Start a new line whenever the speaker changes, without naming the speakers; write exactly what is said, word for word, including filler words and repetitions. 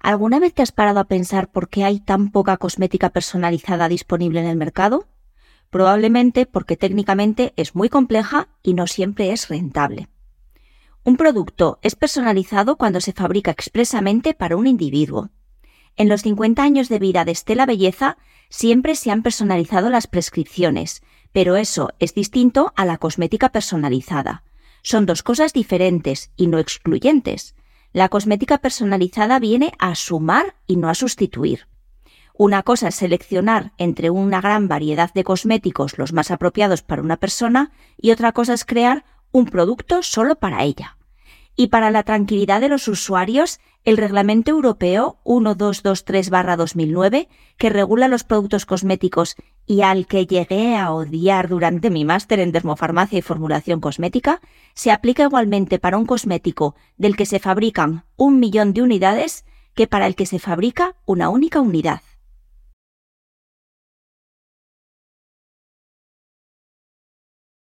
¿Alguna vez te has parado a pensar por qué hay tan poca cosmética personalizada disponible en el mercado? Probablemente porque técnicamente es muy compleja y no siempre es rentable. Un producto es personalizado cuando se fabrica expresamente para un individuo. En los cincuenta años de vida de Stella Belleza siempre se han personalizado las prescripciones, pero eso es distinto a la cosmética personalizada. Son dos cosas diferentes y no excluyentes. La cosmética personalizada viene a sumar y no a sustituir. Una cosa es seleccionar entre una gran variedad de cosméticos los más apropiados para una persona y otra cosa es crear un producto solo para ella. Y para la tranquilidad de los usuarios, el Reglamento Europeo mil doscientos veintitrés barra dos mil nueve, que regula los productos cosméticos y al que llegué a odiar durante mi máster en dermofarmacia y formulación cosmética, se aplica igualmente para un cosmético del que se fabrican un millón de unidades que para el que se fabrica una única unidad.